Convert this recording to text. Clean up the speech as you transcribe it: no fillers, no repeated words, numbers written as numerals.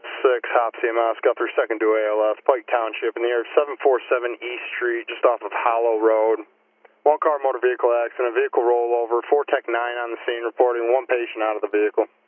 Hop CMS, Guthrie 2nd to ALS, Pike Township, in the area of 747 East Street, just off of Hollow Road. One car motor vehicle accident, vehicle rollover, 4 Tech 9 on the scene reporting, one patient out of the vehicle.